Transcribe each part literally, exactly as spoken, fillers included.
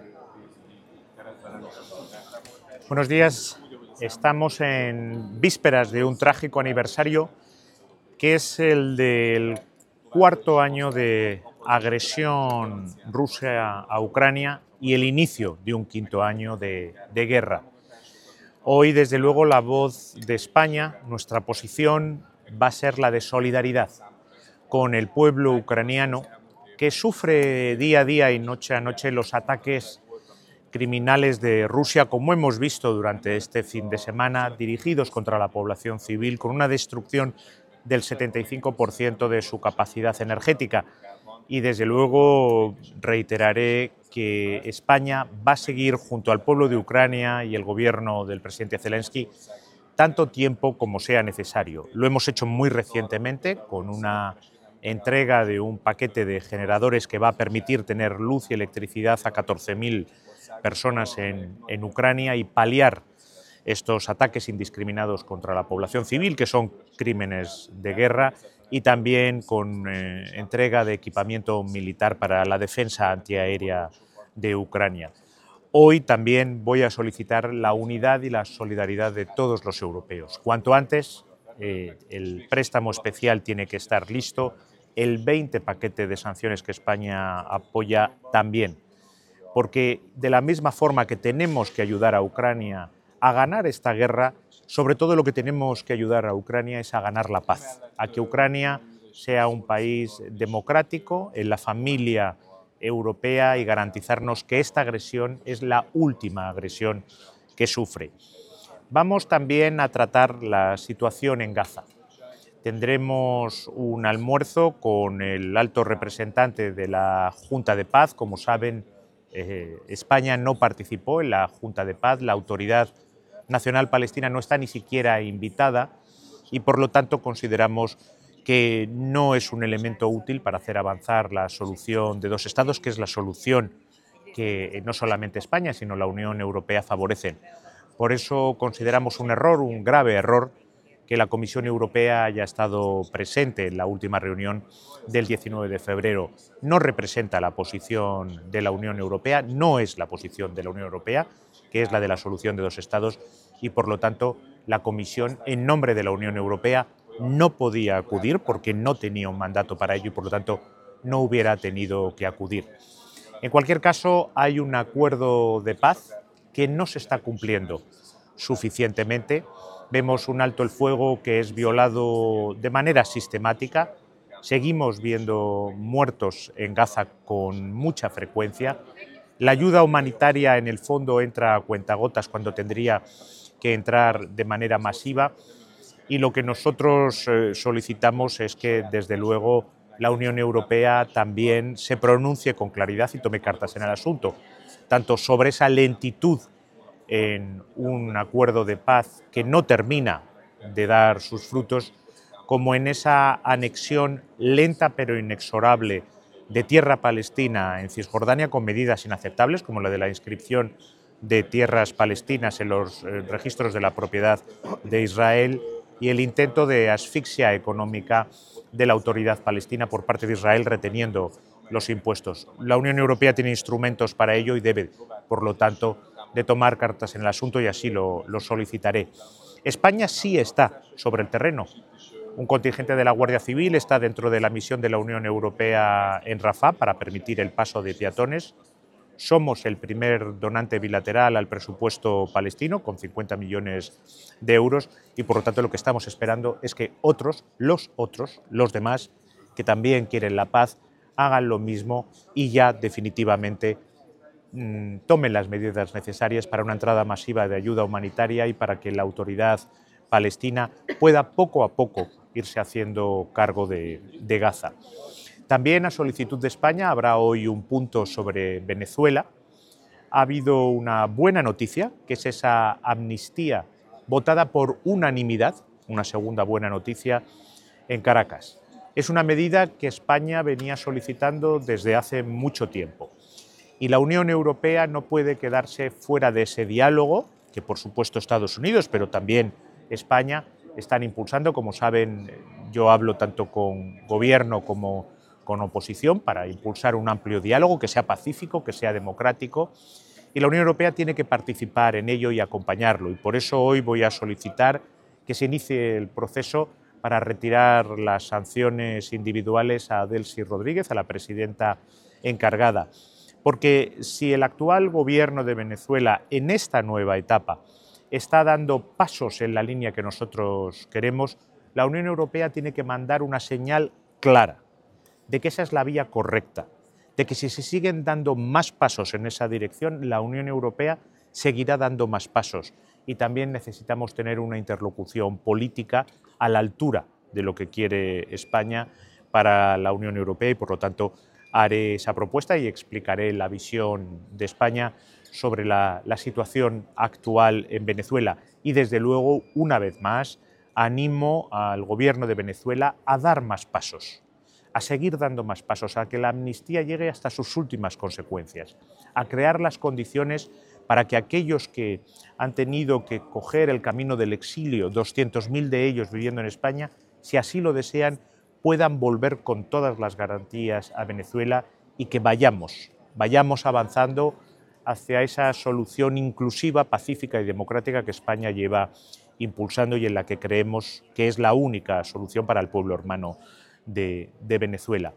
Buenos días. Estamos en vísperas de un trágico aniversario que es el del cuarto año de agresión rusa a Ucrania y el inicio de un quinto año de, de guerra. Hoy, desde luego, la voz de España, nuestra posición va a ser la de solidaridad con el pueblo ucraniano que sufre día a día y noche a noche los ataques criminales de Rusia, como hemos visto durante este fin de semana, dirigidos contra la población civil, con una destrucción del setenta y cinco por ciento de su capacidad energética. Y desde luego reiteraré que España va a seguir junto al pueblo de Ucrania y el gobierno del presidente Zelensky tanto tiempo como sea necesario. Lo hemos hecho muy recientemente con una entrega de un paquete de generadores que va a permitir tener luz y electricidad a catorce mil personas en, en Ucrania y paliar estos ataques indiscriminados contra la población civil, que son crímenes de guerra, y también con eh, entrega de equipamiento militar para la defensa antiaérea de Ucrania. Hoy también voy a solicitar la unidad y la solidaridad de todos los europeos. Cuanto antes, eh, el préstamo especial tiene que estar listo, el veinte paquete de sanciones que España apoya también, porque de la misma forma que tenemos que ayudar a Ucrania a ganar esta guerra, sobre todo lo que tenemos que ayudar a Ucrania es a ganar la paz, a que Ucrania sea un país democrático en la familia europea y garantizarnos que esta agresión es la última agresión que sufre. Vamos también a tratar la situación en Gaza. Tendremos un almuerzo con el alto representante de la Junta de Paz. Como saben, eh, España no participó en la Junta de Paz, la Autoridad Nacional Palestina no está ni siquiera invitada y por lo tanto consideramos que no es un elemento útil para hacer avanzar la solución de dos estados, que es la solución que no solamente España, sino la Unión Europea favorecen. Por eso consideramos un error, un grave error, que la Comisión Europea haya estado presente en la última reunión del diecinueve de febrero. No representa la posición de la Unión Europea, no es la posición de la Unión Europea, que es la de la solución de dos estados, y por lo tanto la Comisión, en nombre de la Unión Europea, no podía acudir porque no tenía un mandato para ello y por lo tanto no hubiera tenido que acudir. En cualquier caso, hay un acuerdo de paz que no se está cumpliendo suficientemente. Vemos un alto el fuego que es violado de manera sistemática. Seguimos viendo muertos en Gaza con mucha frecuencia. La ayuda humanitaria en el fondo entra a cuentagotas cuando tendría que entrar de manera masiva. Y lo que nosotros eh, solicitamos es que, desde luego, la Unión Europea también se pronuncie con claridad y tome cartas en el asunto, tanto sobre esa lentitud en un acuerdo de paz que no termina de dar sus frutos, como en esa anexión lenta pero inexorable de tierra palestina en Cisjordania con medidas inaceptables, como la de la inscripción de tierras palestinas en los eh, registros de la propiedad de Israel y el intento de asfixia económica de la autoridad palestina por parte de Israel reteniendo los impuestos. La Unión Europea tiene instrumentos para ello y debe, por lo tanto, de tomar cartas en el asunto y así lo, lo solicitaré. España sí está sobre el terreno. Un contingente de la Guardia Civil está dentro de la misión de la Unión Europea en Rafah para permitir el paso de peatones. Somos el primer donante bilateral al presupuesto palestino, con cincuenta millones de euros, y por lo tanto lo que estamos esperando es que otros, los otros, los demás, que también quieren la paz, hagan lo mismo y ya definitivamente mmm, tomen las medidas necesarias para una entrada masiva de ayuda humanitaria y para que la autoridad palestina pueda poco a poco irse haciendo cargo de, de Gaza. También, a solicitud de España, habrá hoy un punto sobre Venezuela. Ha habido una buena noticia, que es esa amnistía votada por unanimidad, una segunda buena noticia, en Caracas. Es una medida que España venía solicitando desde hace mucho tiempo. Y la Unión Europea no puede quedarse fuera de ese diálogo, que por supuesto Estados Unidos, pero también España, están impulsando. Como saben, yo hablo tanto con gobierno como con oposición para impulsar un amplio diálogo que sea pacífico, que sea democrático, y la Unión Europea tiene que participar en ello y acompañarlo. Y por eso hoy voy a solicitar que se inicie el proceso para retirar las sanciones individuales a Delcy Rodríguez, a la presidenta encargada. Porque si el actual gobierno de Venezuela en esta nueva etapa está dando pasos en la línea que nosotros queremos, la Unión Europea tiene que mandar una señal clara de que esa es la vía correcta, de que si se siguen dando más pasos en esa dirección, la Unión Europea seguirá dando más pasos. Y también necesitamos tener una interlocución política a la altura de lo que quiere España para la Unión Europea y, por lo tanto, haré esa propuesta y explicaré la visión de España sobre la, la situación actual en Venezuela. Y, desde luego, una vez más, animo al gobierno de Venezuela a dar más pasos, a seguir dando más pasos, a que la amnistía llegue hasta sus últimas consecuencias, a crear las condiciones para que aquellos que han tenido que coger el camino del exilio, doscientos mil de ellos viviendo en España, si así lo desean, puedan volver con todas las garantías a Venezuela y que vayamos, vayamos avanzando hacia esa solución inclusiva, pacífica y democrática que España lleva impulsando y en la que creemos que es la única solución para el pueblo hermano de, de Venezuela.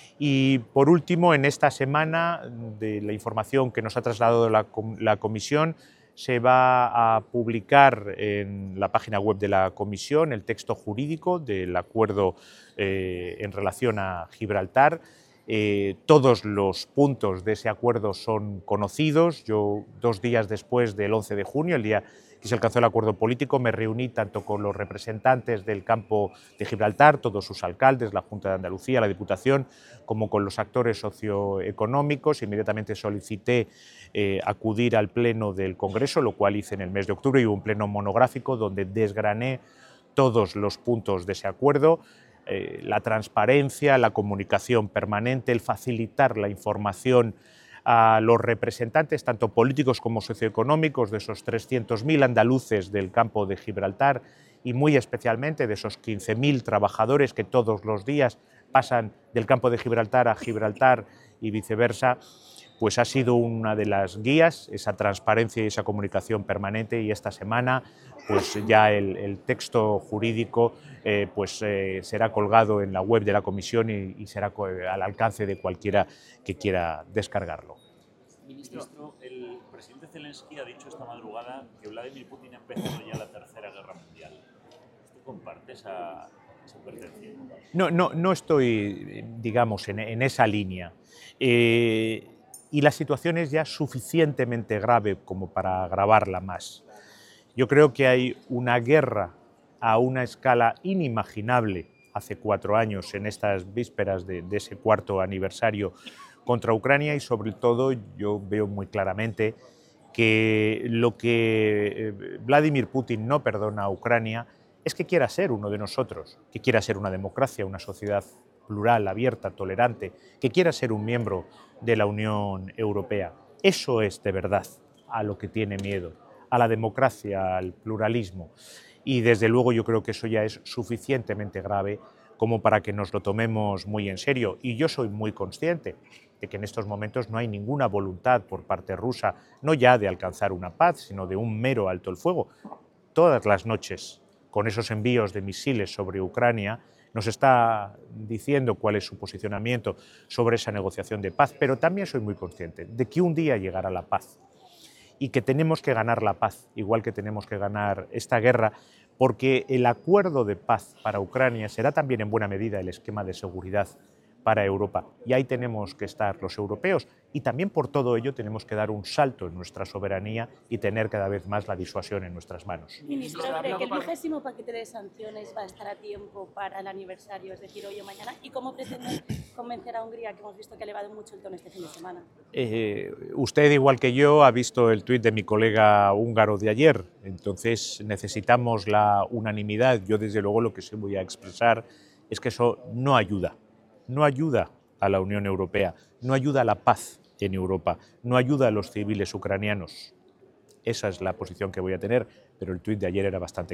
Y, por último, en esta semana, de la información que nos ha trasladado la, la Comisión, se va a publicar en la página web de la Comisión el texto jurídico del acuerdo eh, en relación a Gibraltar. Eh, todos los puntos de ese acuerdo son conocidos. Yo, dos días después del once de junio, el día que se alcanzó el acuerdo político, me reuní tanto con los representantes del campo de Gibraltar, todos sus alcaldes, la Junta de Andalucía, la Diputación, como con los actores socioeconómicos. Inmediatamente solicité eh, acudir al pleno del Congreso, lo cual hice en el mes de octubre, y hubo un pleno monográfico donde desgrané todos los puntos de ese acuerdo. Eh, la transparencia, la comunicación permanente, el facilitar la información a los representantes, tanto políticos como socioeconómicos, de esos trescientos mil andaluces del campo de Gibraltar y muy especialmente de esos quince mil trabajadores que todos los días pasan del campo de Gibraltar a Gibraltar y viceversa, pues ha sido una de las guías, esa transparencia y esa comunicación permanente. Y esta semana pues ya el, el texto jurídico eh, pues, eh, será colgado en la web de la Comisión y, y será al alcance de cualquiera que quiera descargarlo. Ministro, el presidente Zelensky ha dicho esta madrugada que Vladimir Putin ha empezado ya la Tercera Guerra Mundial. ¿Usted comparte esa, esa percepción? No, no, no estoy, digamos, en, en esa línea. Eh, y la situación es ya suficientemente grave como para agravarla más. Yo creo que hay una guerra a una escala inimaginable hace cuatro años, en estas vísperas de, de ese cuarto aniversario, contra Ucrania, y sobre todo yo veo muy claramente que lo que Vladimir Putin no perdona a Ucrania es que quiera ser uno de nosotros, que quiera ser una democracia, una sociedad plural, abierta, tolerante, que quiera ser un miembro de la Unión Europea. Eso es de verdad a lo que tiene miedo, a la democracia, al pluralismo. Y desde luego yo creo que eso ya es suficientemente grave como para que nos lo tomemos muy en serio. Y yo soy muy consciente de que en estos momentos no hay ninguna voluntad por parte rusa, no ya de alcanzar una paz, sino de un mero alto el fuego. Todas las noches, con esos envíos de misiles sobre Ucrania, nos está diciendo cuál es su posicionamiento sobre esa negociación de paz, pero también soy muy consciente de que un día llegará la paz y que tenemos que ganar la paz, igual que tenemos que ganar esta guerra, porque el acuerdo de paz para Ucrania será también en buena medida el esquema de seguridad para Europa. Y ahí tenemos que estar los europeos, y también por todo ello tenemos que dar un salto en nuestra soberanía y tener cada vez más la disuasión en nuestras manos. Ministro, ¿cree que el vigésimo paquete de sanciones va a estar a tiempo para el aniversario, es decir, hoy o mañana? ¿Y cómo pretende convencer a Hungría, que hemos visto que ha elevado mucho el tono este fin de semana? Eh, usted, igual que yo, ha visto el tuit de mi colega húngaro de ayer. Entonces necesitamos la unanimidad. Yo, desde luego, lo que sí voy a expresar es que eso no ayuda. No ayuda a la Unión Europea, no ayuda a la paz en Europa, no ayuda a los civiles ucranianos. Esa es la posición que voy a tener, pero el tuit de ayer era bastante claro.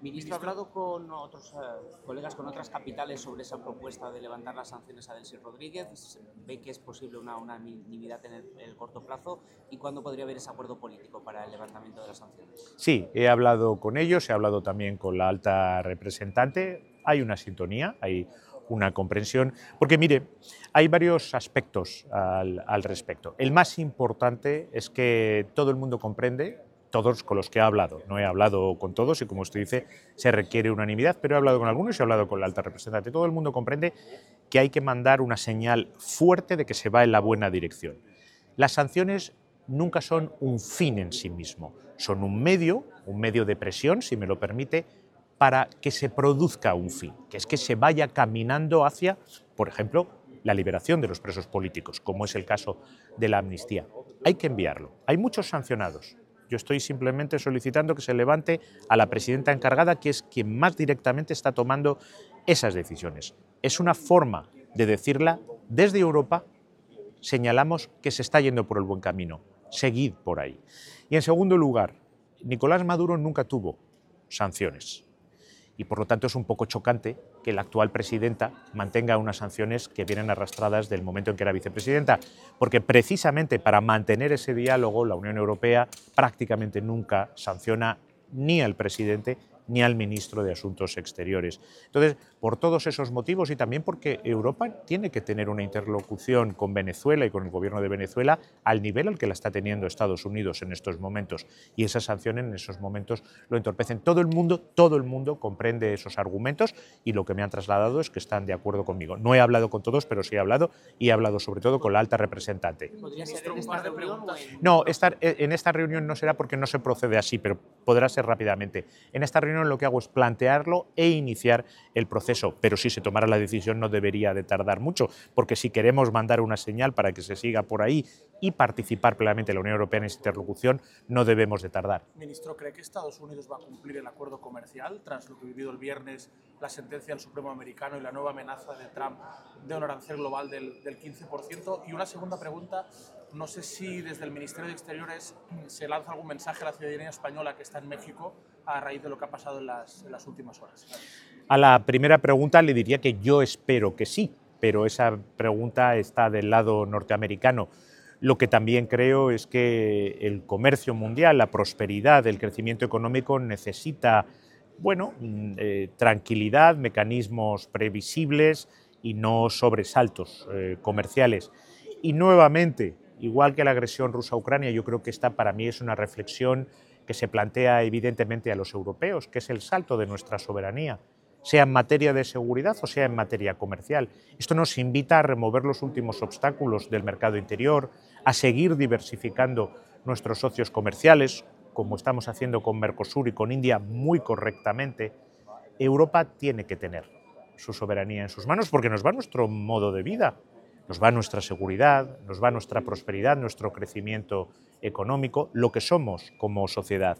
Ministro, ¿ha hablado con otros eh, colegas, con otras capitales sobre esa propuesta de levantar las sanciones a Delcy Rodríguez? ¿Ve que es posible una unanimidad en el, en el corto plazo? ¿Y cuándo podría haber ese acuerdo político para el levantamiento de las sanciones? Sí, he hablado con ellos, he hablado también con la alta representante. Hay una sintonía, hay una comprensión, porque mire, hay varios aspectos al, al respecto. El más importante es que todo el mundo comprende, todos con los que he hablado, no he hablado con todos y como usted dice, se requiere unanimidad, pero he hablado con algunos y he hablado con la alta representante. Todo el mundo comprende que hay que mandar una señal fuerte de que se va en la buena dirección. Las sanciones nunca son un fin en sí mismo, son un medio, un medio de presión, si me lo permite, para que se produzca un fin, que es que se vaya caminando hacia, por ejemplo, la liberación de los presos políticos, como es el caso de la amnistía. Hay que enviarlo. Hay muchos sancionados. Yo estoy simplemente solicitando que se levante a la presidenta encargada, que es quien más directamente está tomando esas decisiones. Es una forma de decirla desde Europa, señalamos que se está yendo por el buen camino. Seguid por ahí. Y en segundo lugar, Nicolás Maduro nunca tuvo sanciones. Y por lo tanto es un poco chocante que la actual presidenta mantenga unas sanciones que vienen arrastradas del momento en que era vicepresidenta, porque precisamente para mantener ese diálogo la Unión Europea prácticamente nunca sanciona ni al presidente ni al ministro de Asuntos Exteriores. Entonces, por todos esos motivos y también porque Europa tiene que tener una interlocución con Venezuela y con el gobierno de Venezuela al nivel al que la está teniendo Estados Unidos en estos momentos, y esas sanciones en esos momentos lo entorpecen. Todo el mundo, todo el mundo comprende esos argumentos y lo que me han trasladado es que están de acuerdo conmigo. No he hablado con todos, pero sí he hablado y he hablado sobre todo con la alta representante. ¿Podría ser en esta reunión o en... No, esta, en esta reunión no será porque no se procede así, pero podrá ser rápidamente. En esta reunión lo que hago es plantearlo e iniciar el proceso, pero si se tomara la decisión no debería de tardar mucho, porque si queremos mandar una señal para que se siga por ahí y participar plenamente la Unión Europea en esta interlocución, no debemos de tardar. Ministro, ¿cree que Estados Unidos va a cumplir el acuerdo comercial tras lo que vivido el viernes, la sentencia del Supremo americano y la nueva amenaza de Trump de un arancel global del, del quince por ciento? Y una segunda pregunta, no sé si desde el Ministerio de Exteriores se lanza algún mensaje a la ciudadanía española que está en México a raíz de lo que ha pasado en las, en las últimas horas. A la primera pregunta le diría que yo espero que sí, pero esa pregunta está del lado norteamericano. Lo que también creo es que el comercio mundial, la prosperidad, el crecimiento económico necesita, bueno, eh, tranquilidad, mecanismos previsibles y no sobresaltos eh, comerciales. Y nuevamente, igual que la agresión rusa a Ucrania, yo creo que esta para mí es una reflexión que se plantea evidentemente a los europeos, que es el salto de nuestra soberanía, sea en materia de seguridad o sea en materia comercial. Esto nos invita a remover los últimos obstáculos del mercado interior, a seguir diversificando nuestros socios comerciales, como estamos haciendo con Mercosur y con India muy correctamente. Europa tiene que tener su soberanía en sus manos porque nos va nuestro modo de vida, nos va nuestra seguridad, nos va nuestra prosperidad, nuestro crecimiento económico, lo que somos como sociedad.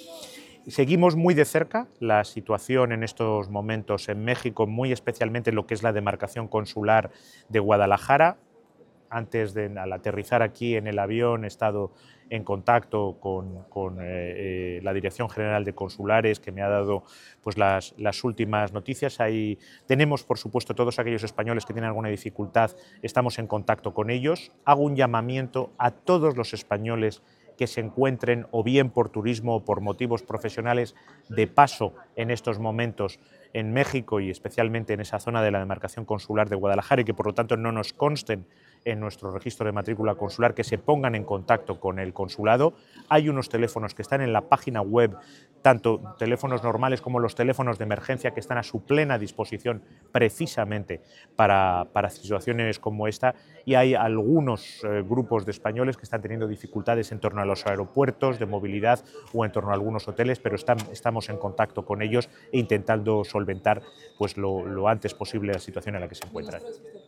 Seguimos muy de cerca la situación en estos momentos en México, muy especialmente lo que es la demarcación consular de Guadalajara. Antes de al aterrizar aquí en el avión he estado en contacto con, con eh, eh, la Dirección General de Consulares, que me ha dado pues, las, las últimas noticias. Ahí tenemos, por supuesto, todos aquellos españoles que tienen alguna dificultad, estamos en contacto con ellos. Hago un llamamiento a todos los españoles que se encuentren o bien por turismo o por motivos profesionales de paso en estos momentos en México y especialmente en esa zona de la demarcación consular de Guadalajara y que por lo tanto no nos consten en nuestro registro de matrícula consular, que se pongan en contacto con el consulado. Hay unos teléfonos que están en la página web, tanto teléfonos normales como los teléfonos de emergencia que están a su plena disposición precisamente para, para situaciones como esta, y hay algunos eh, grupos de españoles que están teniendo dificultades en torno a los aeropuertos de movilidad o en torno a algunos hoteles, pero están, estamos en contacto con ellos e intentando solventar pues, lo, lo antes posible la situación en la que se encuentran.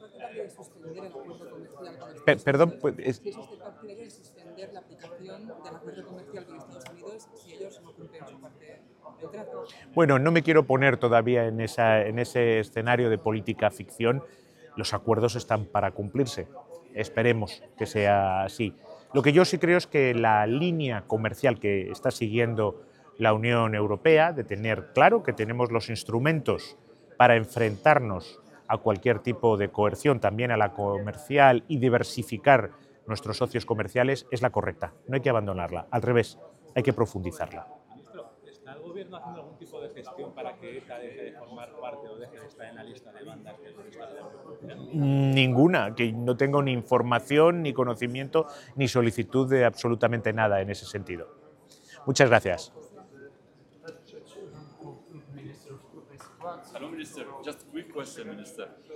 Per, perdón, pues, es... ¿Si es usted partidario de suspender la aplicación del acuerdo comercial con Estados Unidos si ellos no cumplen su parte del trato? Bueno, no me quiero poner todavía en, esa, en ese escenario de política ficción. Los acuerdos están para cumplirse. Esperemos que sea así. Lo que yo sí creo es que la línea comercial que está siguiendo la Unión Europea, de tener claro que tenemos los instrumentos para enfrentarnos a cualquier tipo de coerción, también a la comercial, y diversificar nuestros socios comerciales, es la correcta. No hay que abandonarla, al revés, hay que profundizarla. Ministro, ¿está el gobierno haciendo algún tipo de gestión para que ETA deje de formar parte o deje de estar en la lista de bandas terroristas de la Unión Europea? Ninguna, que no tengo ni información, ni conocimiento, ni solicitud de absolutamente nada en ese sentido. Muchas gracias. Hello, Minister. Just a quick question, Minister.